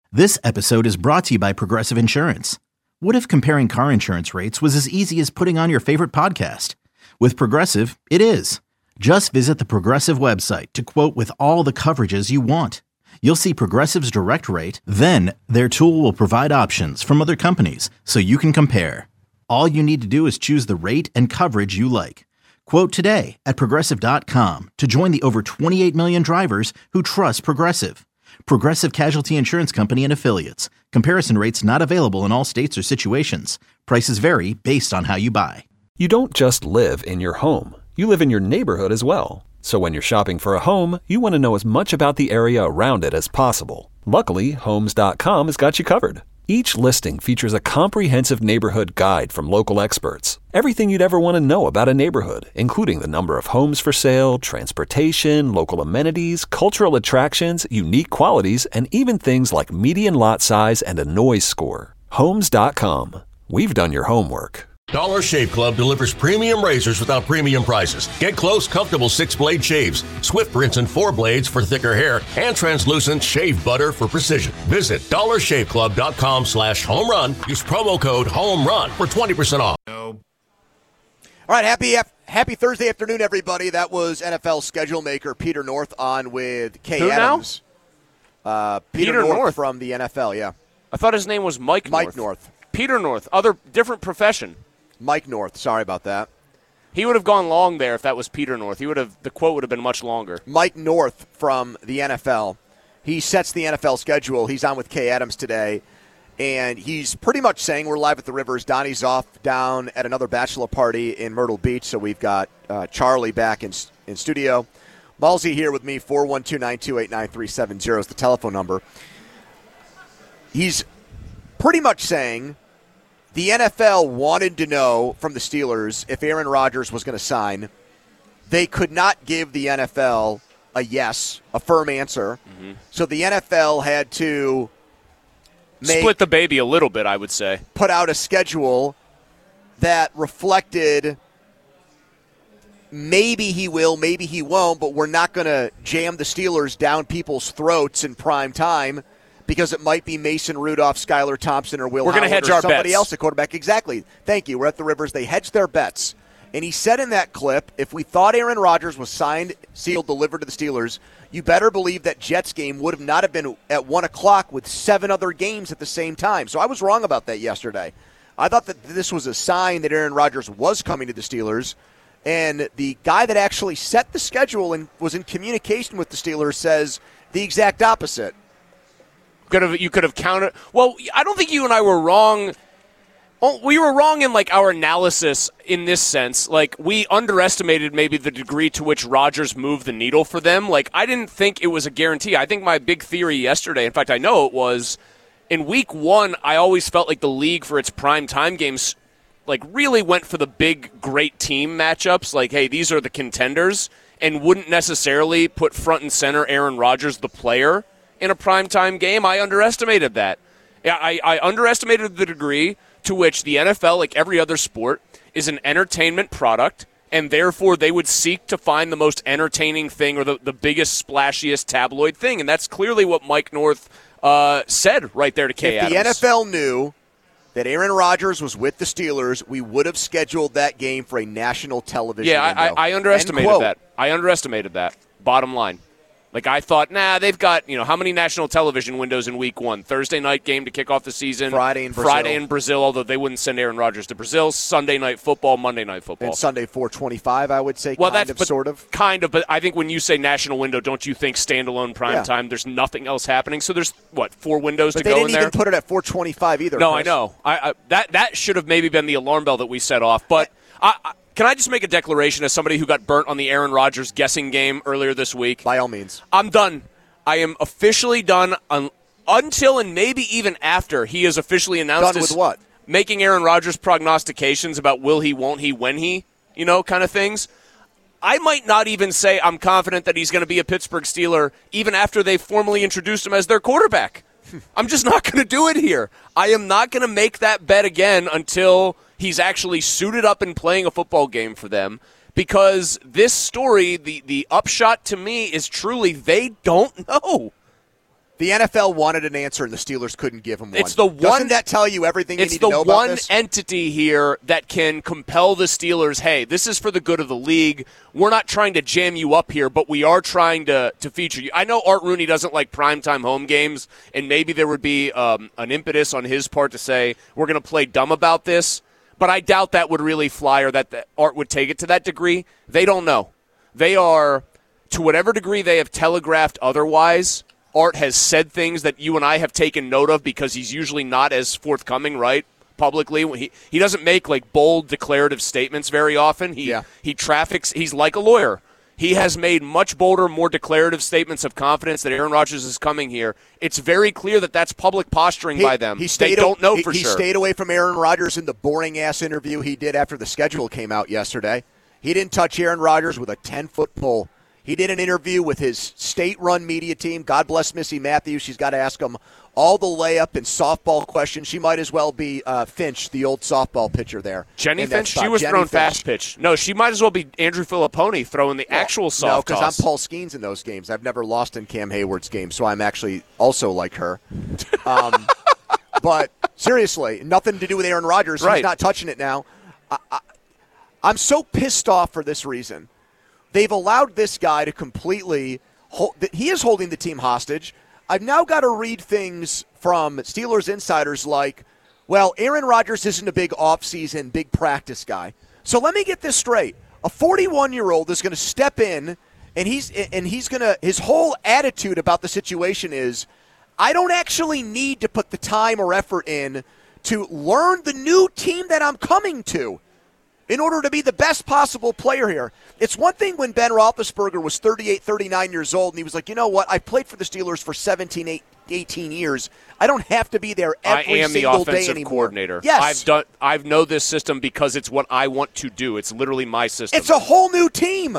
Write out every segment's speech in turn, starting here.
This episode is brought to you by Progressive Insurance. What if comparing car insurance rates was as easy as putting on your favorite podcast? With Progressive, it is. Just visit the Progressive website to quote with all the coverages you want. You'll see Progressive's direct rate, then their tool will provide options from other companies so you can compare. All you need to do is choose the rate and coverage you like. Quote today at Progressive.com to join the over 28 million drivers who trust Progressive. Progressive Casualty Insurance Company and Affiliates. Comparison rates not available in all states or situations. Prices vary based on how you buy. You don't just live in your home. You live in your neighborhood as well. So when you're shopping for a home, you want to know as much about the area around it as possible. Luckily, Homes.com has got you covered. Each listing features a comprehensive neighborhood guide from local experts. Everything you'd ever want to know about a neighborhood, including the number of homes for sale, transportation, local amenities, cultural attractions, unique qualities, and even things like median lot size and a noise score. Homes.com. We've done your homework. Dollar Shave Club delivers premium razors without premium prices. Get close, comfortable 6-blade shaves, swift rinse and 4 blades for thicker hair, and translucent shave butter for precision. Visit dollarshaveclub.com/home run. Use promo code HOMERUN for 20% off. All right, happy Thursday afternoon, everybody. That was NFL schedule maker Peter North on with Kay Who Adams. Peter North from the NFL, yeah. I thought his name was Mike North. Peter North, different profession. Mike North, sorry about that. He would have gone long there if that was Peter North. The quote would have been much longer. Mike North from the NFL. He sets the NFL schedule. He's on with Kay Adams today, and he's pretty much saying we're live at the Rivers. Donnie's off down at another bachelor party in Myrtle Beach, so we've got Charlie back in studio. Malsey here with me, 412-928-9370 is the telephone number. He's pretty much saying the NFL wanted to know from the Steelers if Aaron Rodgers was going to sign. They could not give the NFL a yes, a firm answer. Mm-hmm. So the NFL had to split the baby a little bit, I would say. Put out a schedule that reflected maybe he will, maybe he won't, but we're not going to jam the Steelers down people's throats in prime time, because it might be Mason Rudolph, Skylar Thompson, or Will Howard, we're going to hedge our somebody bets. Else at quarterback. Exactly. Thank you. We're at the Rivers. They hedged their bets. And he said in that clip, if we thought Aaron Rodgers was signed, sealed, delivered to the Steelers, you better believe that Jets game would have not have been at 1 o'clock with 7 other games at the same time. So I was wrong about that yesterday. I thought that this was a sign that Aaron Rodgers was coming to the Steelers. And the guy that actually set the schedule and was in communication with the Steelers says the exact opposite. You could have counted. Well, I don't think you and I were wrong. We were wrong in our analysis in this sense. We underestimated maybe the degree to which Rodgers moved the needle for them. I didn't think it was a guarantee. I think my big theory yesterday, in fact, I know it was, in week 1, I always felt like the league for its prime time games really went for the big, great team matchups. Hey, these are the contenders, and wouldn't necessarily put front and center Aaron Rodgers, the player, in a primetime game. I underestimated that. I underestimated the degree to which the NFL, like every other sport, is an entertainment product, and therefore they would seek to find the most entertaining thing or the biggest, splashiest tabloid thing. And that's clearly what Mike North said right there to Kay Adams. If the NFL knew that Aaron Rodgers was with the Steelers, we would have scheduled that game for a national television window. I underestimated that. I underestimated that. Bottom line. I thought, they've got, how many national television windows in week 1? Thursday night game to kick off the season. Friday in Brazil, although they wouldn't send Aaron Rodgers to Brazil. Sunday night football, Monday night football. And Sunday 4:25, I would say, sort of. Kind of, but I think when you say national window, don't you think standalone prime time, there's nothing else happening? So there's, 4 windows to go in there? But they didn't even put it at 4:25 either. No, Chris. I know. That should have maybe been the alarm bell that we set off. But can I just make a declaration as somebody who got burnt on the Aaron Rodgers guessing game earlier this week? By all means. I'm done. I am officially done until and maybe even after he is officially announced. Done with what? Making Aaron Rodgers prognostications about will he, won't he, when he, kind of things. I might not even say I'm confident that he's going to be a Pittsburgh Steeler even after they formally introduced him as their quarterback. I'm just not going to do it here. I am not going to make that bet again until he's actually suited up and playing a football game for them. Because this story, the upshot to me is truly they don't know. The NFL wanted an answer, and the Steelers couldn't give them one. It's the one. Doesn't that tell you everything you need to know about this? It's the one entity here that can compel the Steelers, hey, this is for the good of the league. We're not trying to jam you up here, but we are trying to feature you. I know Art Rooney doesn't like primetime home games, and maybe there would be an impetus on his part to say, we're going to play dumb about this, but I doubt that would really fly or that Art would take it to that degree. They don't know. They are, to whatever degree they have telegraphed otherwise, Art has said things that you and I have taken note of because he's usually not as forthcoming, right, publicly. He doesn't make, like, bold declarative statements very often. He traffics. He's like a lawyer. He has made much bolder, more declarative statements of confidence that Aaron Rodgers is coming here. It's very clear that that's public posturing by them. They don't know for sure. He stayed away from Aaron Rodgers in the boring-ass interview he did after the schedule came out yesterday. He didn't touch Aaron Rodgers with a 10-foot pole. He did an interview with his state-run media team. God bless Missy Matthews. She's got to ask him all the layup and softball questions. She might as well be Finch, the old softball pitcher there. Jenny Finch? She was throwing fast pitch. No, she might as well be Andrew Filipponi throwing the actual soft toss. No, because I'm Paul Skeens in those games. I've never lost in Cam Hayward's game, so I'm actually also like her. But seriously, nothing to do with Aaron Rodgers. Right. He's not touching it now. I'm so pissed off for this reason. They've allowed this guy to completely he is holding the team hostage. I've now got to read things from Steelers insiders like, well, Aaron Rodgers isn't a big offseason, big practice guy. So let me get this straight. A 41-year-old is going to step in, and he's going to his whole attitude about the situation is, I don't actually need to put the time or effort in to learn the new team that I'm coming to in order to be the best possible player here. It's one thing when Ben Roethlisberger was 38, 39 years old, and he was like, you know what, I've played for the Steelers for 17, 18 years. I don't have to be there every single day anymore. I am the offensive coordinator. Yes. I know this system because it's what I want to do. It's literally my system. It's a whole new team.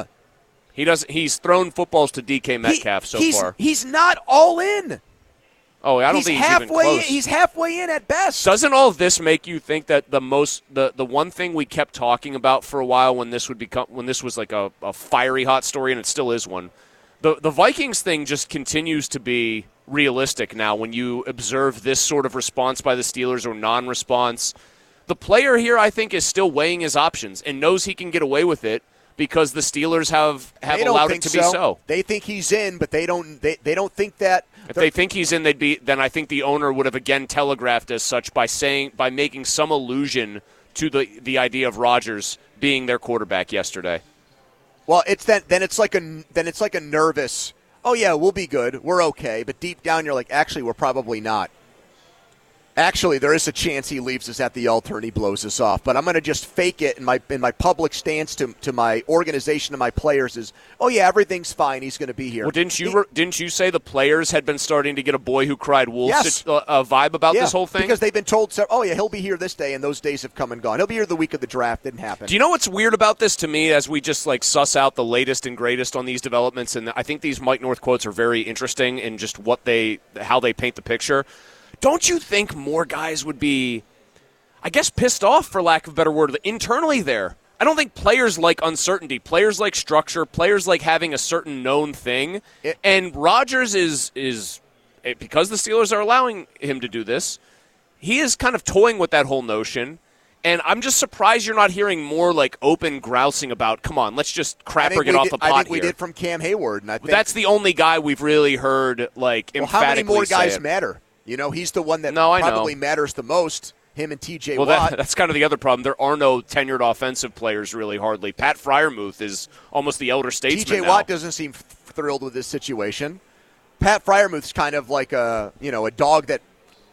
He's thrown footballs to DK Metcalf so far. He's not all in. Oh, I don't think he's even close. He's halfway in at best. Doesn't all of this make you think that the one thing we kept talking about for a while when this was like a fiery hot story, and it still is one, the Vikings thing just continues to be realistic now when you observe this sort of response by the Steelers or non-response. The player here, I think, is still weighing his options and knows he can get away with it because the Steelers have allowed it to be so. They think he's in, but they don't think that. If they think he's in, then I think the owner would have again telegraphed as such by making some allusion to the idea of Rodgers being their quarterback yesterday. Well, it's like a nervous, oh yeah, we'll be good, we're okay, but deep down you're like, actually we're probably not. Actually, there is a chance he leaves us at the altar and he blows us off. But I'm going to just fake it in my public stance to my organization and my players is, oh yeah, everything's fine. He's going to be here. Well, didn't you say the players had been starting to get a boy who cried wolf vibe about this whole thing? Because they've been told, oh yeah, he'll be here this day, and those days have come and gone. He'll be here the week of the draft. Didn't happen. Do you know what's weird about this to me as we just like suss out the latest and greatest on these developments? And I think these Mike North quotes are very interesting in just how they paint the picture. Don't you think more guys would be, I guess, pissed off, for lack of a better word, internally there? I don't think players like uncertainty. Players like structure. Players like having a certain known thing. And Rodgers is because the Steelers are allowing him to do this, he is kind of toying with that whole notion. And I'm just surprised you're not hearing more like open grousing about, come on, let's just crap or get off the pot here. I think we did from Cam Hayward. And I think that's the only guy we've really heard emphatically how many more guys say it. matter? You know, he's the one that probably matters the most, him and T.J. Watt. That's kind of the other problem. There are no tenured offensive players really hardly. Pat Freiermuth is almost the elder statesman T.J. Watt doesn't seem thrilled with this situation. Pat Freiermuth's kind of like a dog that,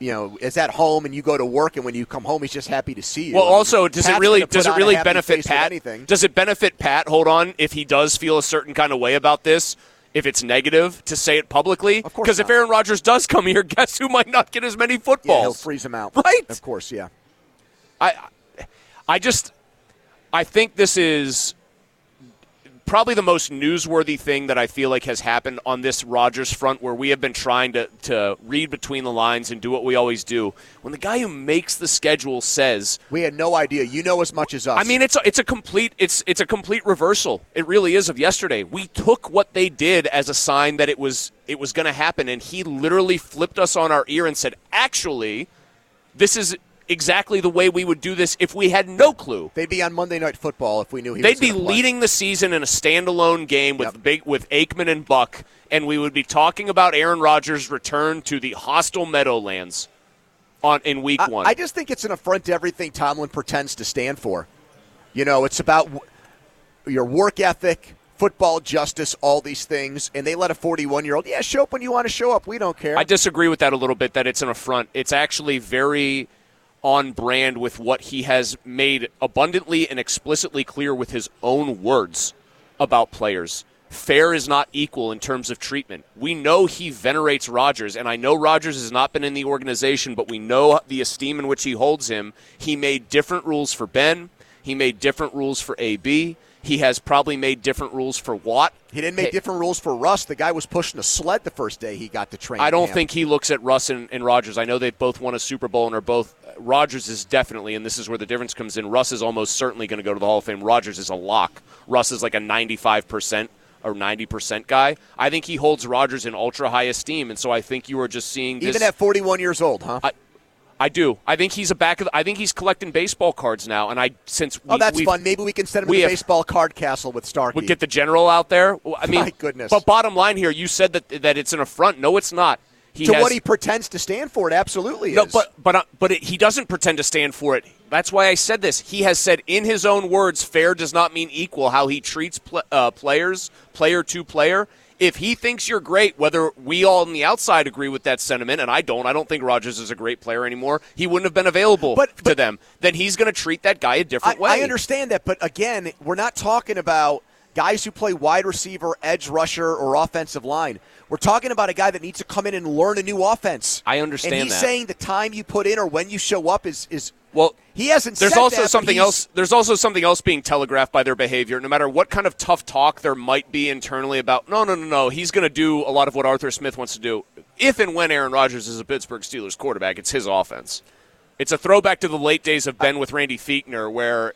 is at home and you go to work and when you come home he's just happy to see you. Well, also, does it really benefit Pat? Anything. Does it benefit Pat, hold on, if he does feel a certain kind of way about this? If it's negative, to say it publicly? Of course. Because if Aaron Rodgers does come here, guess who might not get as many footballs? Yeah, he'll freeze him out. Right? Of course, yeah. I think this is probably the most newsworthy thing that I feel like has happened on this Rodgers front, where we have been trying to read between the lines and do what we always do. When the guy who makes the schedule says, "We had no idea," you know as much as us. I mean, it's a complete reversal. It really is of yesterday. We took what they did as a sign that it was going to happen, and he literally flipped us on our ear and said, "Actually, this is exactly the way we would do this if we had no clue." They'd be on Monday Night Football if we knew he They'd was be gonna play. leading the season in a standalone game with with Aikman and Buck, and we would be talking about Aaron Rodgers' return to the hostile Meadowlands in Week 1. I just think it's an affront to everything Tomlin pretends to stand for. You know, it's about your work ethic, football justice, all these things, and they let a 41-year-old, show up when you want to show up. We don't care. I disagree with that a little bit, that it's an affront. It's actually very on brand with what he has made abundantly and explicitly clear with his own words about players. Fair is not equal in terms of treatment. We know he venerates Rodgers, and I know Rodgers has not been in the organization, but we know the esteem in which he holds him. He made different rules for Ben. He made different rules for AB. He has probably made different rules for Watt. He didn't make different rules for Russ. The guy was pushing a sled the first day he got to train. I don't think he looks at Russ and Rodgers. I know they've both won a Super Bowl and are both. Rodgers is definitely, and this is where the difference comes in, Russ is almost certainly going to go to the Hall of Fame. Rodgers is a lock. Russ is like a 95% or 90% guy. I think he holds Rodgers in ultra high esteem, and so I think you are just seeing this. Even at 41 years old, huh? I do. I think he's I think he's collecting baseball cards now, and that's fun. Maybe we can send him to the baseball card castle with Starkey. We'll get the general out there. I mean, my goodness. But bottom line here, you said that it's an affront. No, it's not. What he pretends to stand for, it absolutely is. No, but he doesn't pretend to stand for it. That's why I said this. He has said in his own words, fair does not mean equal, how he treats players, player to player. If he thinks you're great, whether we all on the outside agree with that sentiment, and I don't think Rodgers is a great player anymore, he wouldn't have been available to them, then he's going to treat that guy a different way. I understand that, but again, we're not talking about guys who play wide receiver, edge rusher, or offensive line. We're talking about a guy that needs to come in and learn a new offense. I understand that. And he's saying the time you put in or when you show up is well, he hasn't there's said also that, something else. There's also something else being telegraphed by their behavior. No matter what kind of tough talk there might be internally about, no, he's going to do a lot of what Arthur Smith wants to do. If and when Aaron Rodgers is a Pittsburgh Steelers quarterback, it's his offense. It's a throwback to the late days of Ben with Randy Fichtner, where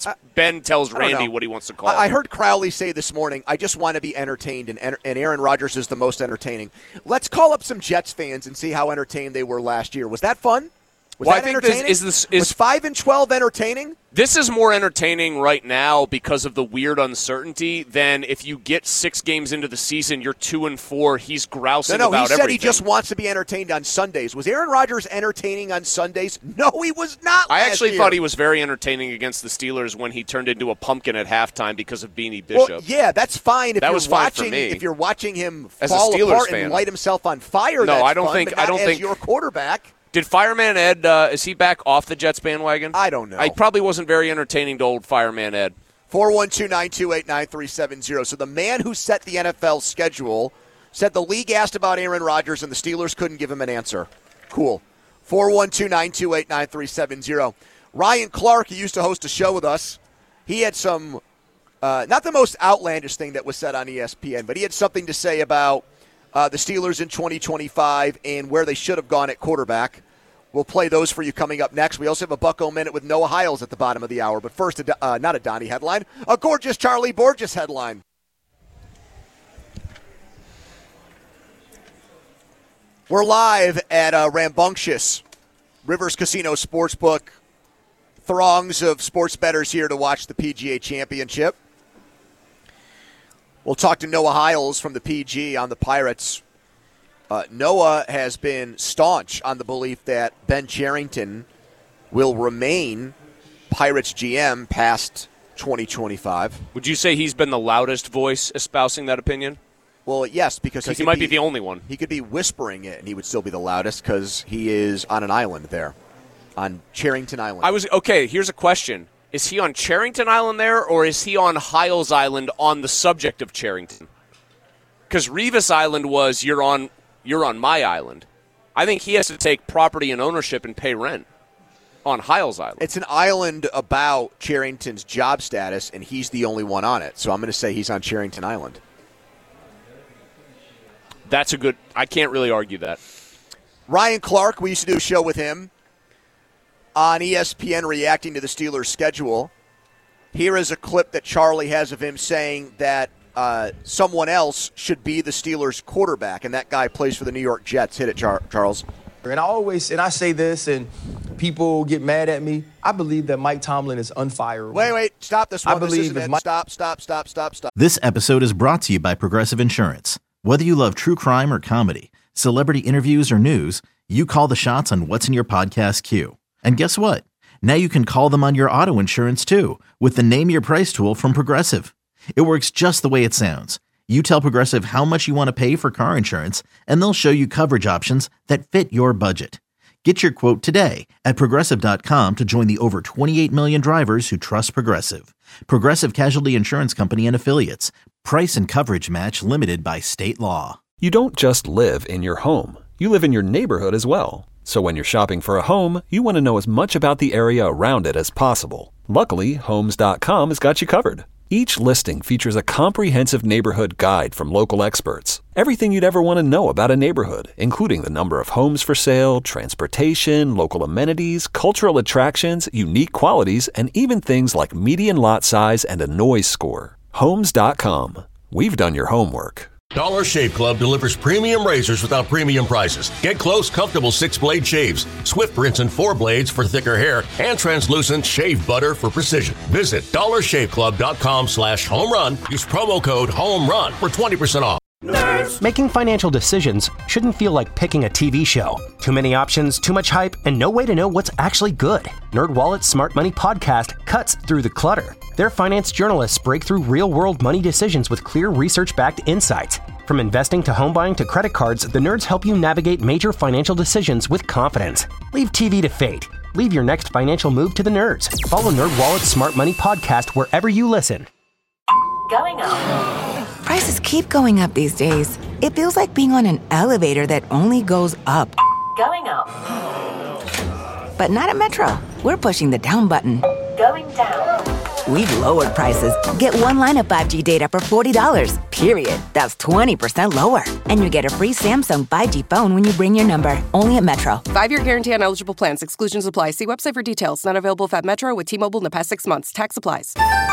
Ben tells Randy what he wants to call. I heard Crowley say this morning, I just want to be entertained, and Aaron Rodgers is the most entertaining. Let's call up some Jets fans and see how entertained they were last year. Was that fun? Was that entertaining? Was 5-12 entertaining? This is more entertaining right now because of the weird uncertainty than if you get 6 games into the season, you're 2-4. He's grousing about everything. He said he just wants to be entertained on Sundays. Was Aaron Rodgers entertaining on Sundays? No, he was not. I actually thought he was very entertaining against the Steelers when he turned into a pumpkin at halftime because of Beanie Bishop. Well, yeah, that's fine. That was fine for me. If you're watching him as fall a Steelers apart fan and light himself on fire, no, that's I don't fun, think. but not I don't think your quarterback. Did Fireman Ed, is he back off the Jets bandwagon? I don't know. He probably wasn't very entertaining to old Fireman Ed. 412-928-9370. So the man who set the NFL schedule said the league asked about Aaron Rodgers and the Steelers couldn't give him an answer. Cool. 412-928-9370. Ryan Clark, he used to host a show with us. He had some, not the most outlandish thing that was said on ESPN, but he had something to say about the Steelers in 2025 and where they should have gone at quarterback. We'll play those for you coming up next. We also have a Bucko Minute with Noah Hiles at the bottom of the hour. But first, not a Donnie headline, a gorgeous Charlie Borges headline. We're live at rambunctious Rivers Casino Sportsbook. Throngs of sports bettors here to watch the PGA Championship. We'll talk to Noah Hiles from the PG on the Pirates. Noah has been staunch on the belief that Ben Cherington will remain Pirates GM past 2025. Would you say he's been the loudest voice espousing that opinion? Well, yes, because he might be the only one. He could be whispering it, and he would still be the loudest because he is on an island there, on Cherington Island. Here's a question. Is he on Cherington Island there, or is he on Hiles Island on the subject of Cherington? Because Revis Island was you're on my island. I think he has to take property and ownership and pay rent. on Hiles Island. It's an island about Cherington's job status, and he's the only one on it. So I'm going to say he's on Cherington Island. That's a good – I can't really argue that. Ryan Clark, we used to do a show with him on ESPN reacting to the Steelers' schedule. Here is a clip that Charlie has of him saying that someone else should be the Steelers' quarterback, and that guy plays for the New York Jets. Hit it, Charles. And I say this, and people get mad at me. I believe that Mike Tomlin is unfireable. Wait, stop this one. I believe this isn't it. Stop. This episode is brought to you by Progressive Insurance. Whether you love true crime or comedy, celebrity interviews or news, you call the shots on what's in your podcast queue. And guess what? Now you can call them on your auto insurance too with the Name Your Price tool from Progressive. It works just the way it sounds. You tell Progressive how much you want to pay for car insurance, and they'll show you coverage options that fit your budget. Get your quote today at Progressive.com to join the over 28 million drivers who trust Progressive. Progressive Casualty Insurance Company and Affiliates. Price and coverage match limited by state law. You don't just live in your home. You live in your neighborhood as well. So when you're shopping for a home, you want to know as much about the area around it as possible. Luckily, Homes.com has got you covered. Each listing features a comprehensive neighborhood guide from local experts. Everything you'd ever want to know about a neighborhood, including the number of homes for sale, transportation, local amenities, cultural attractions, unique qualities, and even things like median lot size and a noise score. Homes.com. We've done your homework. Dollar Shave Club delivers premium razors without premium prices. Get close, comfortable 6-blade shaves, Swift rinse and 4 blades for thicker hair, and translucent shave butter for precision. Visit dollarshaveclub.com/homerun. Use promo code HOMERUN for 20% off. Nerds. Making financial decisions shouldn't feel like picking a TV show. Too many options, too much hype, and no way to know what's actually good. NerdWallet's Smart Money Podcast cuts through the clutter. Their finance journalists break through real-world money decisions with clear research-backed insights. From investing to home buying to credit cards, the nerds help you navigate major financial decisions with confidence. Leave TV to fate. Leave your next financial move to the nerds. Follow NerdWallet's Smart Money Podcast wherever you listen. Going up. Prices keep going up these days. It feels like being on an elevator that only goes up. Going up. But not at Metro. We're pushing the down button. Going down. We've lowered prices. Get one line of 5G data for $40, period. That's 20% lower. And you get a free Samsung 5G phone when you bring your number. Only at Metro. 5-year guarantee on eligible plans. Exclusions apply. See website for details. Not available at Metro with T-Mobile in the past 6 months. Tax applies.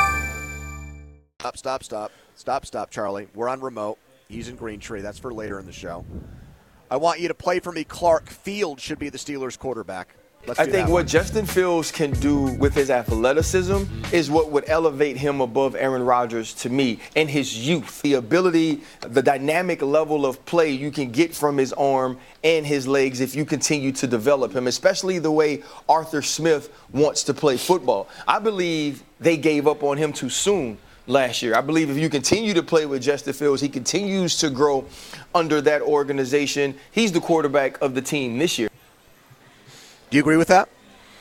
Stop, Charlie. We're on remote. He's in Green Tree. That's for later in the show. I want you to play for me. Clark Field should be the Steelers' quarterback. I think what Justin Fields can do with his athleticism is what would elevate him above Aaron Rodgers to me, and his youth. The ability, the dynamic level of play you can get from his arm and his legs if you continue to develop him, especially the way Arthur Smith wants to play football. I believe they gave up on him too soon last year. I believe if you continue to play with Justin Fields, he continues to grow under that organization. He's the quarterback of the team this year. Do you agree with that?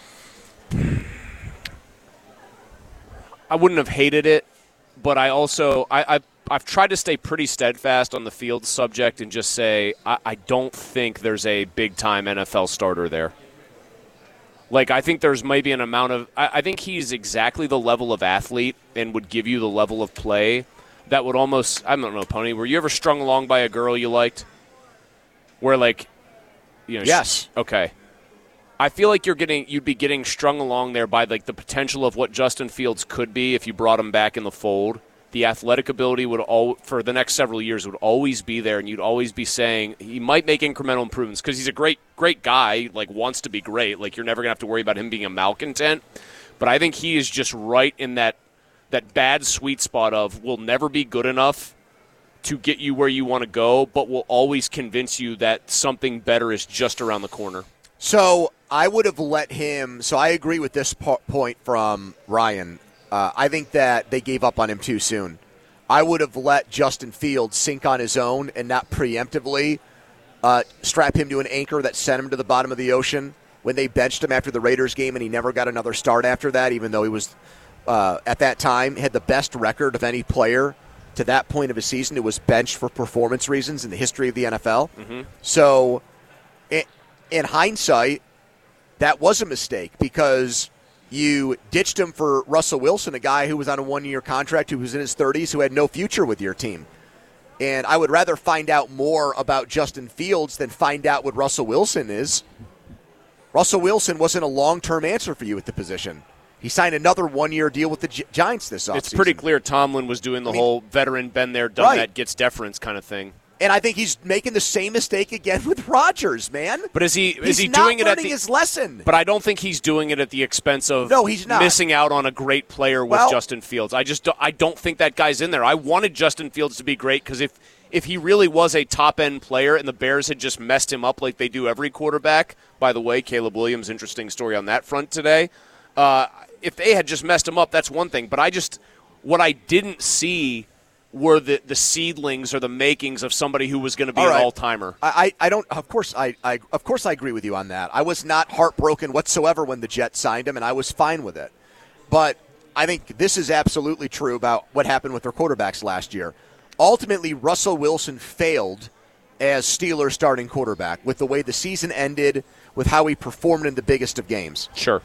I wouldn't have hated it, but I also I've tried to stay pretty steadfast on the field subject and just say I don't think there's a big-time NFL starter there. Like, I think there's maybe an amount of – I think he's exactly the level of athlete and would give you the level of play that would almost – I don't know, Pony, were you ever strung along by a girl you liked? Where, like, you know – Yes. Okay. I feel like you'd be getting strung along there by, like, the potential of what Justin Fields could be if you brought him back in the fold. The athletic ability for the next several years would always be there, and you'd always be saying he might make incremental improvements because he's a great guy, like wants to be great. Like, you're never going to have to worry about him being a malcontent. But I think he is just right in that bad sweet spot of will never be good enough to get you where you want to go, but will always convince you that something better is just around the corner. So I would have let him – so I agree with this point from Ryan. I think that they gave up on him too soon. I would have let Justin Fields sink on his own and not preemptively strap him to an anchor that sent him to the bottom of the ocean when they benched him after the Raiders game and he never got another start after that, even though he was, at that time, had the best record of any player to that point of his season. It was benched for performance reasons in the history of the NFL. Mm-hmm. So in hindsight, that was a mistake because you ditched him for Russell Wilson, a guy who was on a one-year contract, who was in his 30s, who had no future with your team. And I would rather find out more about Justin Fields than find out what Russell Wilson is. Russell Wilson wasn't a long-term answer for you at the position. He signed another one-year deal with the Giants this offseason. It's pretty clear Tomlin was doing the whole veteran, been there, done that, gets deference kind of thing. And I think he's making the same mistake again with Rodgers, man. But is he doing it at his lesson? But I don't think he's doing it at the expense of he's not. Missing out on a great player with Justin Fields. I don't think that guy's in there. I wanted Justin Fields to be great because if he really was a top-end player and the Bears had just messed him up like they do every quarterback, by the way, Caleb Williams, interesting story on that front today. If they had just messed him up, that's one thing. But what I didn't see were the seedlings or the makings of somebody who was going to be an all-timer. I don't. Of course, I agree with you on that. I was not heartbroken whatsoever when the Jets signed him, and I was fine with it. But I think this is absolutely true about what happened with their quarterbacks last year. Ultimately, Russell Wilson failed as Steelers starting quarterback with the way the season ended, with how he performed in the biggest of games. Sure.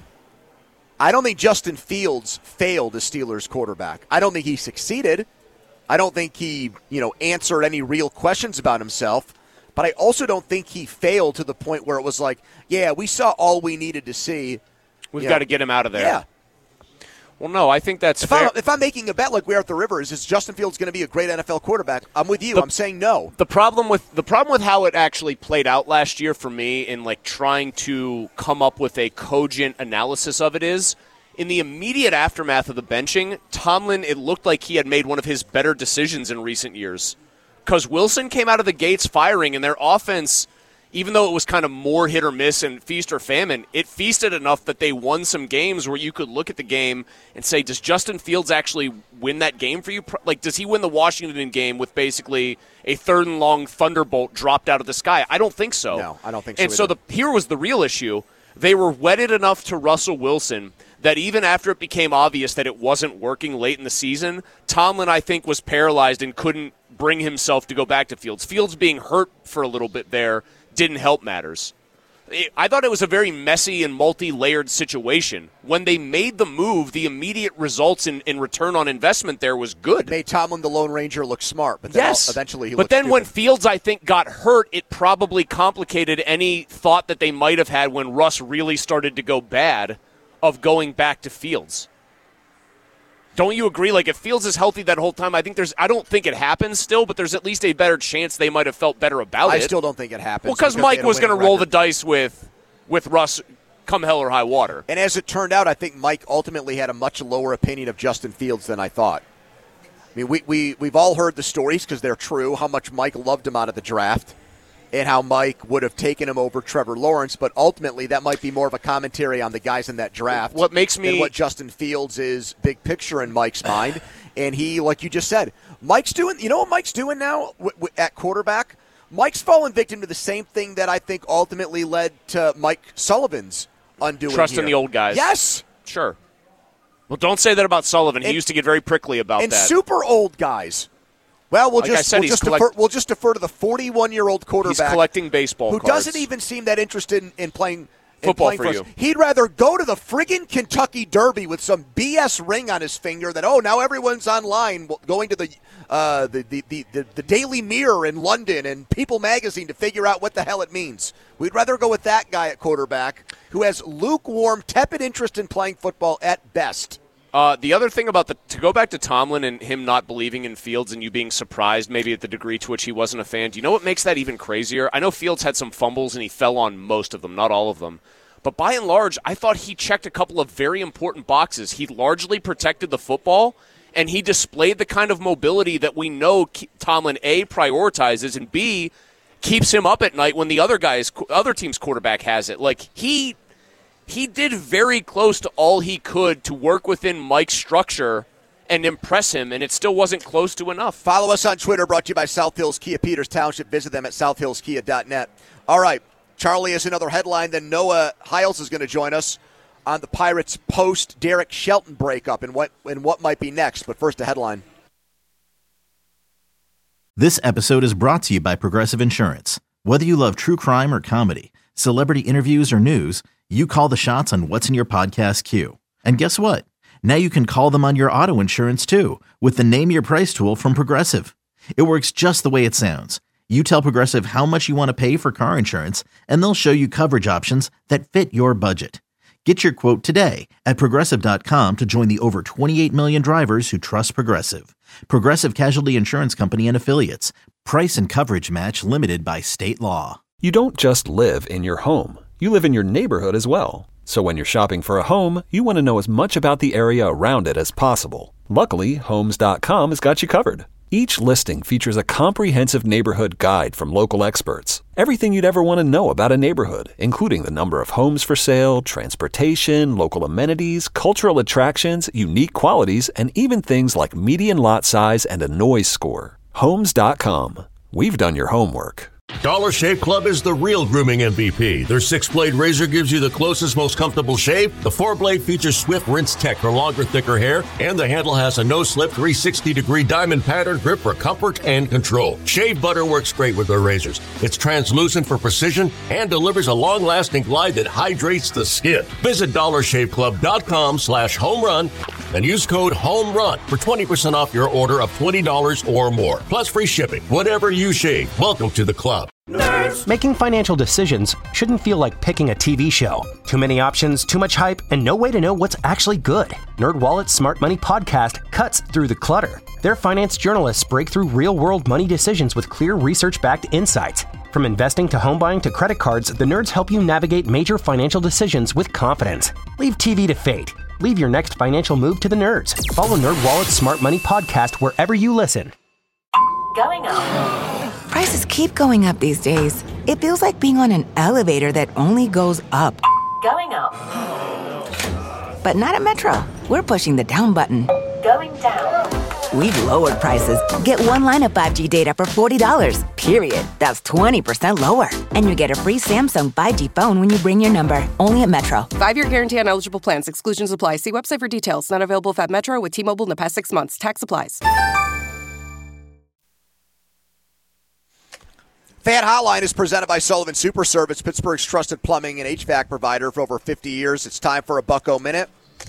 I don't think Justin Fields failed as Steelers quarterback. I don't think he succeeded. I don't think he, answered any real questions about himself. But I also don't think he failed to the point where it was like, yeah, we saw all we needed to see. We've got to get him out of there. Yeah. Well, no, I think that's fair. If I'm making a bet like we are at the Rivers, is Justin Fields going to be a great NFL quarterback? I'm with you. I'm saying no. The problem with how it actually played out last year for me in trying to come up with a cogent analysis of it is, in the immediate aftermath of the benching, Tomlin, it looked like he had made one of his better decisions in recent years. Because Wilson came out of the gates firing, and their offense, even though it was kind of more hit or miss and feast or famine, it feasted enough that they won some games where you could look at the game and say, does Justin Fields actually win that game for you? Does he win the Washington game with basically a third and long thunderbolt dropped out of the sky? I don't think so. No, I don't think so. And so here was the real issue. They were wedded enough to Russell Wilson that even after it became obvious that it wasn't working late in the season, Tomlin, I think, was paralyzed and couldn't bring himself to go back to Fields. Fields being hurt for a little bit there didn't help matters. I thought it was a very messy and multi-layered situation. When they made the move, the immediate results in return on investment there was good. It made Tomlin the Lone Ranger look smart, but then eventually he looked when Fields, I think, got hurt, it probably complicated any thought that they might have had when Russ really started to go bad of going back to Fields. Don't you agree? If Fields is healthy that whole time, I don't think it happens still, but there's at least a better chance they might have felt better about it. I still don't think it happens. Well, because Mike was going to roll the dice with Russ come hell or high water. And as it turned out, I think Mike ultimately had a much lower opinion of Justin Fields than I thought. I mean, we've all heard the stories because they're true, how much Mike loved him out of the draft and how Mike would have taken him over Trevor Lawrence, but ultimately that might be more of a commentary on the guys in that draft. What makes me... than what Justin Fields is big picture in Mike's mind. And he, like you just said, Mike's doing... You know what Mike's doing now at quarterback? Mike's fallen victim to the same thing that I think ultimately led to Mike Sullivan's undoing Trusting the old guys. Yes. Sure. Well, don't say that about Sullivan. He used to get very prickly about and that. And super old guys. Well, we'll just defer to the 41-year-old quarterback. He's collecting baseball cards. Who doesn't even seem that interested in playing football for you. He'd rather go to the friggin' Kentucky Derby with some BS ring on his finger that, now everyone's online going to the Daily Mirror in London and People Magazine to figure out what the hell it means. We'd rather go with that guy at quarterback who has lukewarm, tepid interest in playing football at best. The other thing about to go back to Tomlin and him not believing in Fields and you being surprised maybe at the degree to which he wasn't a fan, do you know what makes that even crazier? I know Fields had some fumbles and he fell on most of them, not all of them. But by and large, I thought he checked a couple of very important boxes. He largely protected the football, and he displayed the kind of mobility that we know Tomlin, A, prioritizes, and B, keeps him up at night when the other team's quarterback has it. He did very close to all he could to work within Mike's structure and impress him, and it still wasn't close to enough. Follow us on Twitter, brought to you by South Hills Kia Peters Township. Visit them at southhillskia.net. All right, Charlie has another headline. Then Noah Hiles is going to join us on the Pirates' post-Derek Shelton breakup and what might be next. But first, a headline. This episode is brought to you by Progressive Insurance. Whether you love true crime or comedy, Celebrity interviews or news, you call the shots on what's in your podcast queue. And guess what? Now you can call them on your auto insurance too with the Name Your Price tool from Progressive. It works just the way it sounds. You tell Progressive how much you want to pay for car insurance, and they'll show you coverage options that fit your budget. Get your quote today at Progressive.com to join the over 28 million drivers who trust Progressive. Progressive Casualty Insurance Company and Affiliates. Price and coverage match limited by state law. You don't just live in your home. You live in your neighborhood as well. So when you're shopping for a home, you want to know as much about the area around it as possible. Luckily, Homes.com has got you covered. Each listing features a comprehensive neighborhood guide from local experts. Everything you'd ever want to know about a neighborhood, including the number of homes for sale, transportation, local amenities, cultural attractions, unique qualities, and even things like median lot size and a noise score. Homes.com. We've done your homework. Dollar Shave Club is the real grooming MVP. Their 6-blade razor gives you the closest, most comfortable shave. The 4-blade features swift rinse tech for longer, thicker hair. And the handle has a no-slip 360-degree diamond pattern grip for comfort and control. Shave butter works great with their razors. It's translucent for precision and delivers a long-lasting glide that hydrates the skin. Visit DollarShaveClub.com/homerun and use code HOMERUN for 20% off your order of $20 or more. Plus free shipping. Whatever you shave, welcome to the club. Nerds. Making financial decisions shouldn't feel like picking a TV show. Too many options, too much hype, and no way to know what's actually good. NerdWallet's Smart Money Podcast cuts through the clutter. Their finance journalists break through real-world money decisions with clear research-backed insights. From investing to home buying to credit cards, the nerds help you navigate major financial decisions with confidence. Leave TV to fate. Leave your next financial move to the nerds. Follow NerdWallet's Smart Money Podcast wherever you listen. Going up. Prices keep going up these days. It feels like being on an elevator that only goes up. Going up. But not at Metro. We're pushing the down button. Going down. We've lowered prices. Get one line of 5G data for $40, period. That's 20% lower. And you get a free Samsung 5G phone when you bring your number. Only at Metro. 5-year guarantee on eligible plans. Exclusions apply. See website for details. Not available at Metro with T-Mobile in the past 6 months. Tax applies. Fan Hotline is presented by Sullivan Super Service, Pittsburgh's trusted plumbing and HVAC provider for over 50 years. It's time for a Bucko Minute.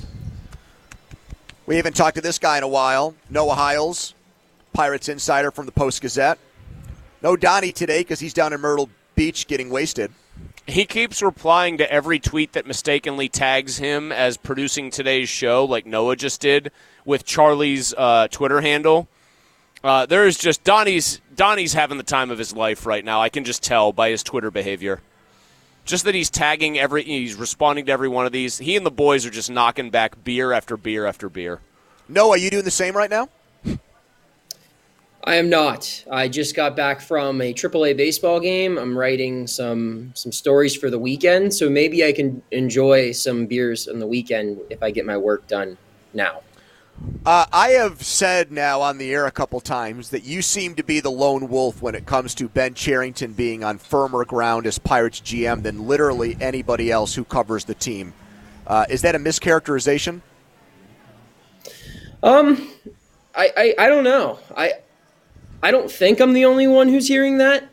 We haven't talked to this guy in a while. Noah Hiles, Pirates insider from the Post-Gazette. No Donnie today because he's down in Myrtle Beach getting wasted. He keeps replying to every tweet that mistakenly tags him as producing today's show, like Noah just did with Charlie's Twitter handle. There's just Donnie's having the time of his life right now. I can just tell by his Twitter behavior. Just that he's tagging he's responding to every one of these. He and the boys are just knocking back beer after beer after beer. Noah, are you doing the same right now? I am not. I just got back from a AAA baseball game. I'm writing some stories for the weekend, so maybe I can enjoy some beers on the weekend if I get my work done now. I have said now on the air a couple times that you seem to be the lone wolf when it comes to Ben Cherington being on firmer ground as Pirates GM than literally anybody else who covers the team. Is that a mischaracterization? I don't know. I don't think I'm the only one who's hearing that.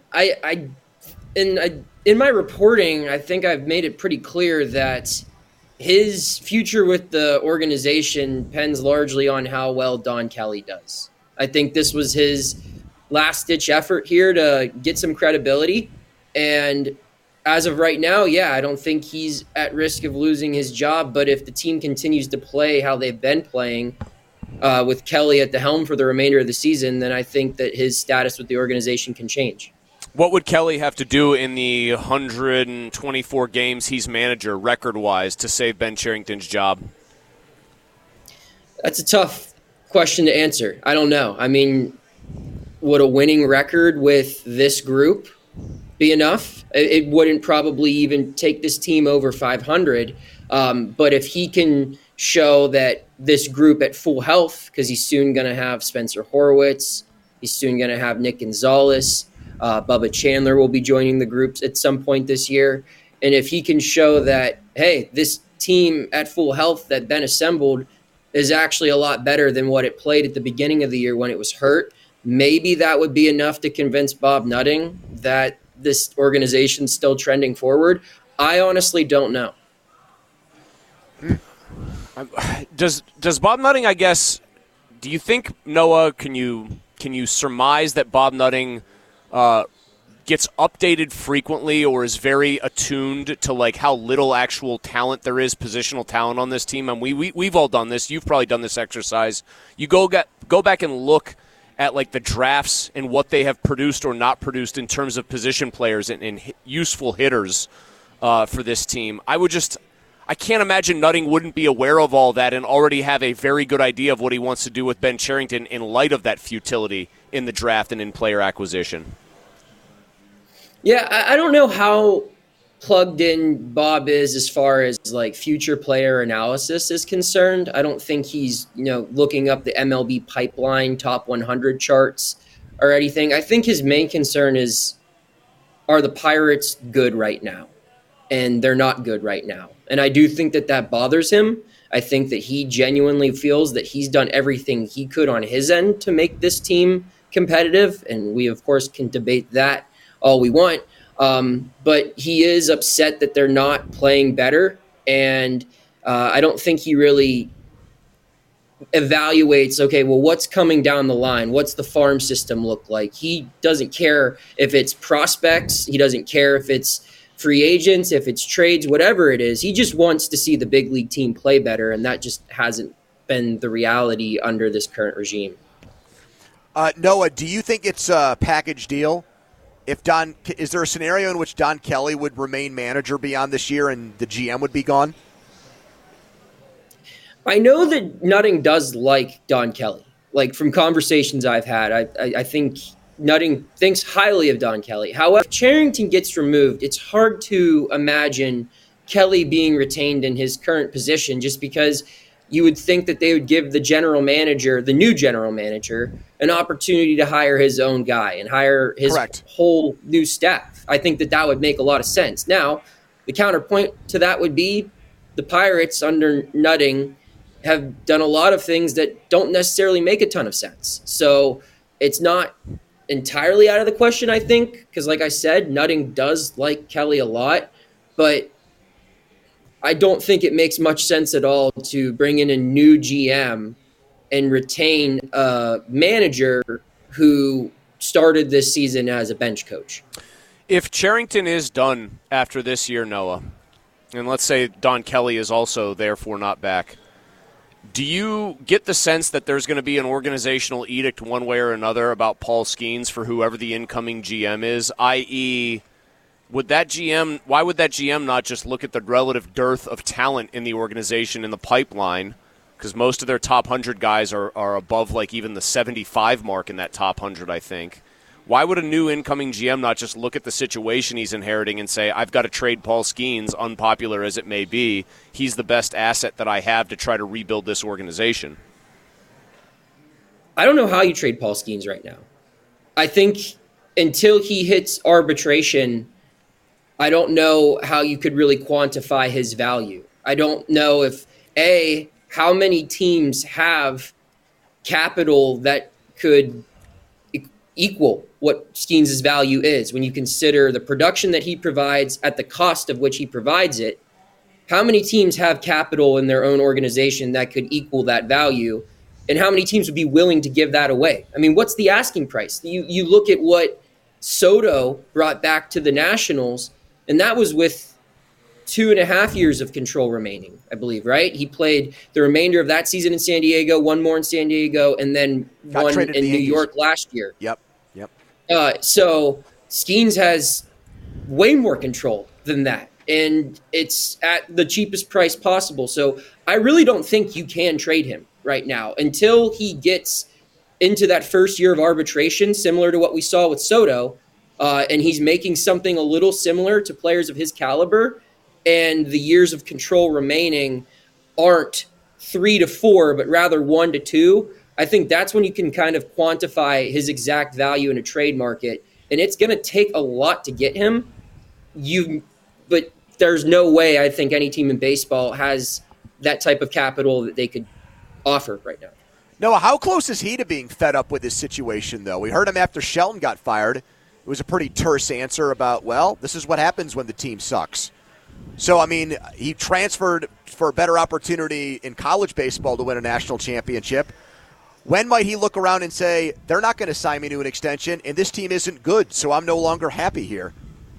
In my reporting, I think I've made it pretty clear that his future with the organization depends largely on how well Don Kelly does. I think this was his last-ditch effort here to get some credibility. And as of right now, I don't think he's at risk of losing his job. But if the team continues to play how they've been playing with Kelly at the helm for the remainder of the season, then I think that his status with the organization can change. What would Kelly have to do in the 124 games he's manager, record-wise, to save Ben Cherington's job? That's a tough question to answer. I don't know. I mean, would a winning record with this group be enough? It wouldn't probably even take this team over 500. But if he can show that this group at full health, because he's soon going to have Spencer Horwitz, he's soon going to have Nick Gonzalez, Bubba Chandler will be joining the groups at some point this year. And if he can show that, hey, this team at full health that Ben assembled is actually a lot better than what it played at the beginning of the year when it was hurt, maybe that would be enough to convince Bob Nutting that this organization's still trending forward? I honestly don't know. Does Bob Nutting, I guess, do you think, Noah, can you surmise that Bob Nutting gets updated frequently or is very attuned to like how little actual talent there is, positional talent on this team? And we've all done this. You've probably done this exercise. You go back and look at like the drafts and what they have produced or not produced in terms of position players and useful hitters for this team. I can't imagine Nutting wouldn't be aware of all that and already have a very good idea of what he wants to do with Ben Cherington in light of that futility in the draft and in player acquisition. Yeah, I don't know how plugged in Bob is as far as like future player analysis is concerned. I don't think he's, looking up the MLB pipeline top 100 charts or anything. I think his main concern is, are the Pirates good right now? And they're not good right now. And I do think that bothers him. I think that he genuinely feels that he's done everything he could on his end to make this team competitive. And we, of course, can debate that all we want. But he is upset that they're not playing better. And I don't think he really evaluates, okay, well, what's coming down the line? What's the farm system look like? He doesn't care if it's prospects. He doesn't care if it's free agents, if it's trades, whatever it is. He just wants to see the big league team play better, and that just hasn't been the reality under this current regime. Noah, do you think it's a package deal? Is there a scenario in which Don Kelly would remain manager beyond this year and the GM would be gone? I know that Nutting does like Don Kelly. Like from conversations I've had, I think Nutting thinks highly of Don Kelly. However, if Cherington gets removed, it's hard to imagine Kelly being retained in his current position just because you would think that they would give the new general manager, an opportunity to hire his own guy and hire his whole new staff. I think that would make a lot of sense. Now, the counterpoint to that would be the Pirates under Nutting have done a lot of things that don't necessarily make a ton of sense. So it's not entirely out of the question, I think, because like I said, Nutting does like Kelly a lot, but I don't think it makes much sense at all to bring in a new GM and retain a manager who started this season as a bench coach. If Cherington is done after this year, Noah, and let's say Don Kelly is also therefore not back, do you get the sense that there's going to be an organizational edict one way or another about Paul Skeens for whoever the incoming GM is, i.e., why would that GM not just look at the relative dearth of talent in the organization in the pipeline, because most of their top 100 guys are above like even the 75 mark in that top 100, I think. Why would a new incoming GM not just look at the situation he's inheriting and say, I've got to trade Paul Skeens, unpopular as it may be. He's the best asset that I have to try to rebuild this organization? I don't know how you trade Paul Skeens right now. I think until he hits arbitration, I don't know how you could really quantify his value. I don't know if, how many teams have capital that could equal what Skeens' value is when you consider the production that he provides at the cost of which he provides it. How many teams have capital in their own organization that could equal that value? And how many teams would be willing to give that away? I mean, what's the asking price? You look at what Soto brought back to the Nationals, and that was with 2.5 years of control remaining, I believe, right? He played the remainder of that season in San Diego, one more in San Diego, and then one in New York last year. Yep. So Skeens has way more control than that, and it's at the cheapest price possible. So I really don't think you can trade him right now until he gets into that first year of arbitration, similar to what we saw with Soto, and he's making something a little similar to players of his caliber, and the years of control remaining aren't 3 to 4, but rather 1 to 2. I think that's when you can kind of quantify his exact value in a trade market, and it's going to take a lot to get him. But there's no way I think any team in baseball has that type of capital that they could offer right now. Noah, how close is he to being fed up with his situation, though? We heard him after Shelton got fired. was a pretty terse answer about, well, this is what happens when the team sucks. So, I mean, he transferred for a better opportunity in college baseball to win a national championship. When might he look around and say, they're not going to sign me to an extension, and this team isn't good, so I'm no longer happy here?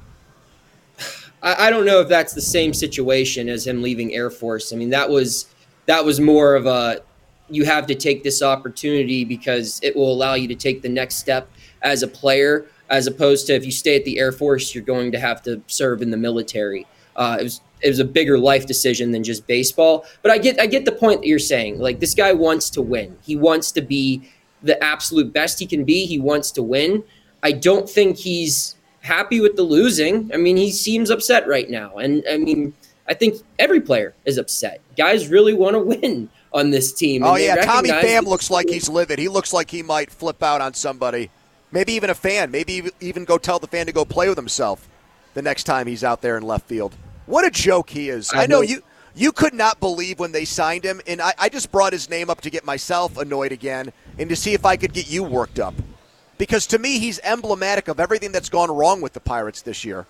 I don't know if that's the same situation as him leaving Air Force. I mean, that was more of a, you have to take this opportunity because it will allow you to take the next step as a player, as opposed to if you stay at the Air Force, you're going to have to serve in the military. It was a bigger life decision than just baseball. But I get the point that you're saying. Like, this guy wants to win. He wants to be the absolute best he can be. He wants to win. I don't think he's happy with the losing. I mean, he seems upset right now. And, I mean, I think every player is upset. Guys really want to win on this team. Oh, yeah, Tommy Pham looks like he's livid. He looks like he might flip out on somebody. Maybe even a fan. Maybe even go tell the fan to go play with himself the next time he's out there in left field. What a joke he is. I know you could not believe when they signed him, and I just brought his name up to get myself annoyed again and to see if I could get you worked up. Because to me, he's emblematic of everything that's gone wrong with the Pirates this year.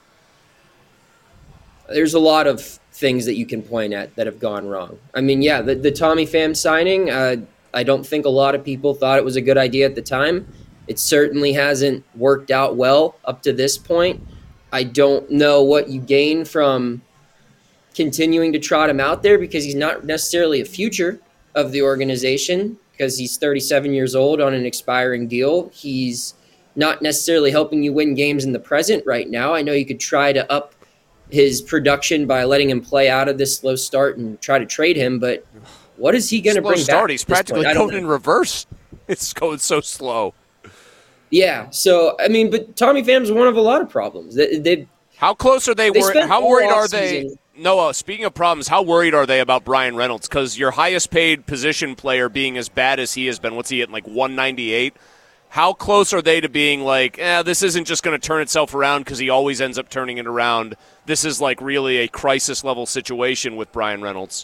There's a lot of things that you can point at that have gone wrong. I mean, yeah, the Tommy Pham signing, I don't think a lot of people thought it was a good idea at the time. It certainly hasn't worked out well up to this point. I don't know what you gain from continuing to trot him out there because he's not necessarily a future of the organization because he's 37 years old on an expiring deal. He's not necessarily helping you win games in the present right now. I know you could try to up his production by letting him play out of this slow start and try to trade him, but what is he going to bring back? Slow start, he's practically going in reverse. It's going so slow. Yeah, so, I mean, but Tommy Pham's one of a lot of problems. How close are they? How worried are they? Noah, speaking of problems, how worried are they about Bryan Reynolds? Because your highest paid position player being as bad as he has been, what's he at, like 198? How close are they to being like, this isn't just going to turn itself around because he always ends up turning it around? This is like really a crisis-level situation with Bryan Reynolds.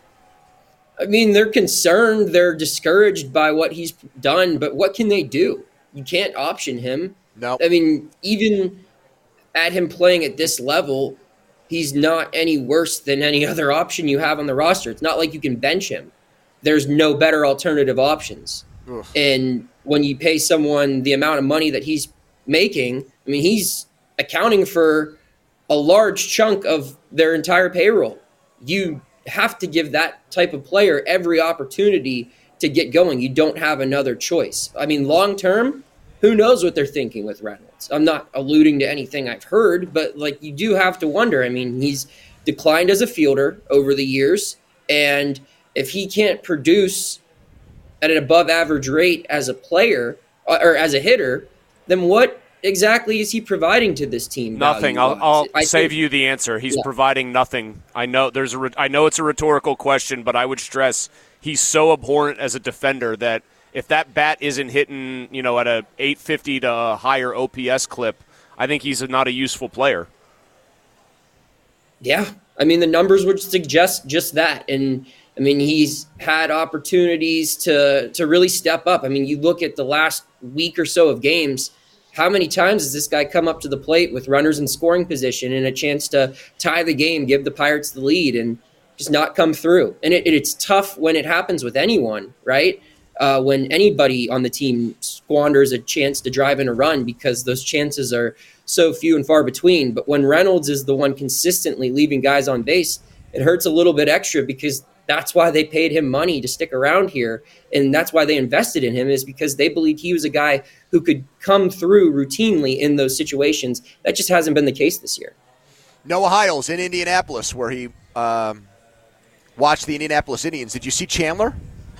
I mean, they're concerned. They're discouraged by what he's done, but what can they do? You can't option him. No. I mean, even at him playing at this level, he's not any worse than any other option you have on the roster. It's not like you can bench him. There's no better alternative options. Ugh. And when you pay someone the amount of money that he's making, I mean, he's accounting for a large chunk of their entire payroll. You have to give that type of player every opportunity to get going. You don't have another choice. I mean, long term, who knows what they're thinking with Reynolds? I'm not alluding to anything I've heard, but like you do have to wonder. I mean, he's declined as a fielder over the years, and if he can't produce at an above average rate as a player or as a hitter, then what exactly is he providing to this team? Nothing. I'll save you the answer. He's providing nothing. I know I know it's a rhetorical question, but I would stress he's so abhorrent as a defender that if that bat isn't hitting, at a 850 to a higher OPS clip, I think he's not a useful player. Yeah. I mean, the numbers would suggest just that. And, I mean, he's had opportunities to really step up. I mean, you look at the last week or so of games, how many times has this guy come up to the plate with runners in scoring position and a chance to tie the game, give the Pirates the lead, and just not come through? And it's tough when it happens with anyone, right? When anybody on the team squanders a chance to drive in a run because those chances are so few and far between. But when Reynolds is the one consistently leaving guys on base, it hurts a little bit extra because that's why they paid him money to stick around here. And that's why they invested in him, is because they believed he was a guy who could come through routinely in those situations. That just hasn't been the case this year. Noah Hiles in Indianapolis, where he watched the Indianapolis Indians. Did you see Chandler?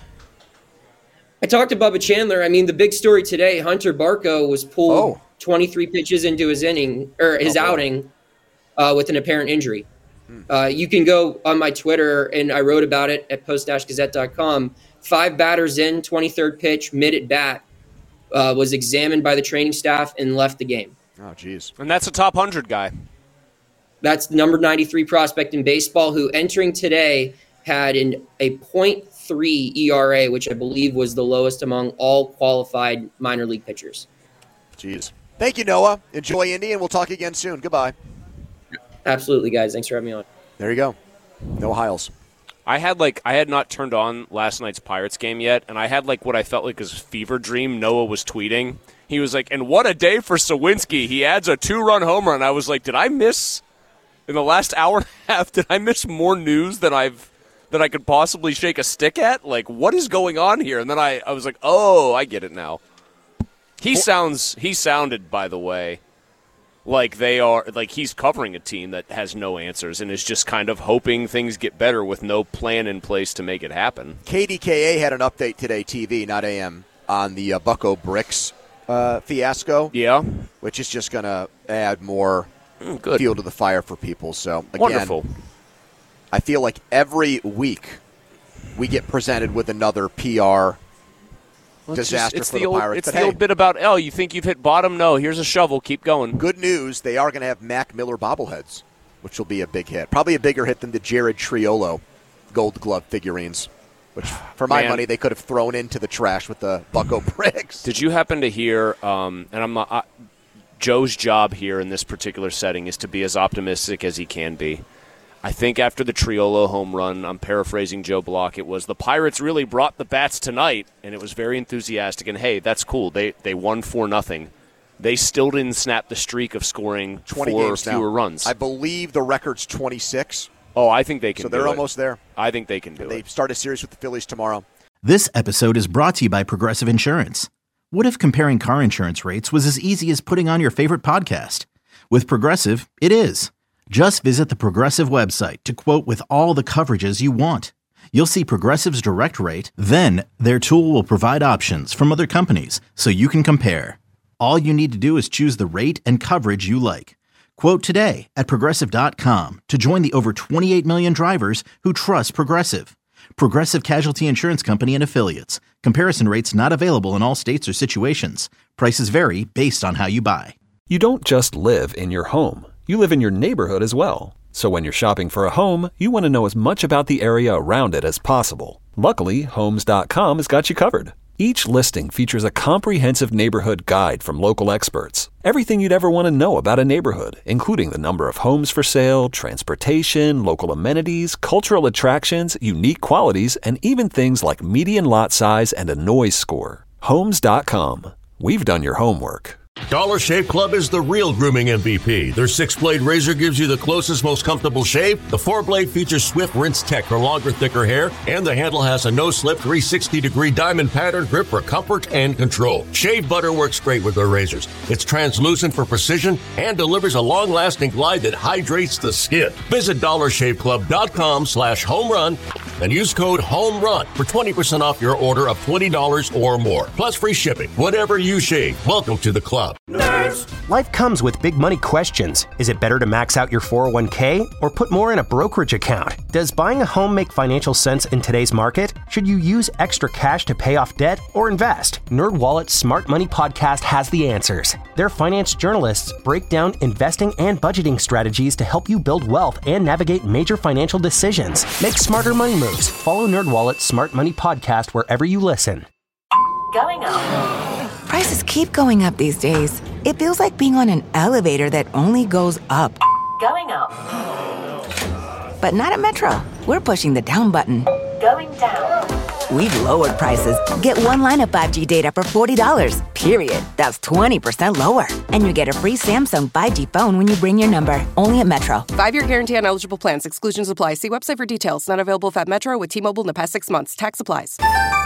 I talked to Bubba Chandler. I mean, the big story today, Hunter Barco was pulled 23 pitches into his outing with an apparent injury. You can go on my Twitter, and I wrote about it at post-gazette.com. 5 batters in, 23rd pitch, mid-at-bat, was examined by the training staff and left the game. Oh, geez. And that's a top 100 guy. That's the number 93 prospect in baseball, who entering today had a .3 ERA, which I believe was the lowest among all qualified minor league pitchers. Jeez. Thank you, Noah. Enjoy Indy, and we'll talk again soon. Goodbye. Absolutely, guys. Thanks for having me on. There you go. Noah Hiles. I had not turned on last night's Pirates game yet, and I had what I felt like was a fever dream. Noah was tweeting. He was like, and what a day for Sawinski. He adds a 2-run home run. I was like, did I miss, in the last hour and a half, did I miss more news that I could possibly shake a stick at? What is going on here? And then I was like, oh, I get it now. He sounded, by the way, like he's covering a team that has no answers and is just kind of hoping things get better with no plan in place to make it happen. KDKA had an update today, TV, not AM, on the Bucco Bricks fiasco. Yeah. Which is just going to add more good fuel to the fire for people. So, again, wonderful. I feel like every week we get presented with another PR disaster for the Pirates. It's the old bit about, you think you've hit bottom? No, here's a shovel. Keep going. Good news, they are going to have Mac Miller bobbleheads, which will be a big hit. Probably a bigger hit than the Jared Triolo Gold Glove figurines, which, for my money, they could have thrown into the trash with the Bucco Bricks. Did you happen to hear, and I'm not, Joe's job here in this particular setting is to be as optimistic as he can be. I think after the Triolo home run, I'm paraphrasing Joe Block, it was the Pirates really brought the bats tonight, and it was very enthusiastic. And, hey, that's cool. They won 4-0. They still didn't snap the streak of scoring 20 4 or games fewer now. runs. I believe the record's 26. Oh, I think they can do it. So they're almost there. I think they can do it. They start a series with the Phillies tomorrow. This episode is brought to you by Progressive Insurance. What if comparing car insurance rates was as easy as putting on your favorite podcast? With Progressive, it is. Just visit the Progressive website to quote with all the coverages you want. You'll see Progressive's direct rate, then their tool will provide options from other companies so you can compare. All you need to do is choose the rate and coverage you like. Quote today at Progressive.com to join the over 28 million drivers who trust Progressive. Progressive Casualty Insurance Company and Affiliates. Comparison rates not available in all states or situations. Prices vary based on how you buy. You don't just live in your home. You live in your neighborhood as well. So when you're shopping for a home, you want to know as much about the area around it as possible. Luckily, Homes.com has got you covered. Each listing features a comprehensive neighborhood guide from local experts. Everything you'd ever want to know about a neighborhood, including the number of homes for sale, transportation, local amenities, cultural attractions, unique qualities, and even things like median lot size and a noise score. Homes.com. We've done your homework. Dollar Shave Club is the real grooming MVP. Their 6-blade razor gives you the closest, most comfortable shave. The 4-blade features Swift Rinse Tech for longer, thicker hair. And the handle has a no-slip 360-degree diamond pattern grip for comfort and control. Shave Butter works great with their razors. It's translucent for precision and delivers a long-lasting glide that hydrates the skin. Visit DollarShaveClub.com/homerun and use code HOMERUN for 20% off your order of $20 or more. Plus free shipping. Whatever you shave, welcome to the club. Nerds! Life comes with big money questions. Is it better to max out your 401k or put more in a brokerage account? Does buying a home make financial sense in today's market? Should you use extra cash to pay off debt or invest? NerdWallet's Smart Money Podcast has the answers. Their finance journalists break down investing and budgeting strategies to help you build wealth and navigate major financial decisions. Make smarter money moves. Follow NerdWallet's Smart Money Podcast wherever you listen. Going up. Prices keep going up these days. It feels like being on an elevator that only goes up. Going up. But not at Metro. We're pushing the down button. Going down. We've lowered prices. Get one line of 5G data for $40, period. That's 20% lower. And you get a free Samsung 5G phone when you bring your number. Only at Metro. 5-year guarantee on eligible plans. Exclusions apply. See website for details. Not available at Metro with T-Mobile in the past 6 months. Tax applies.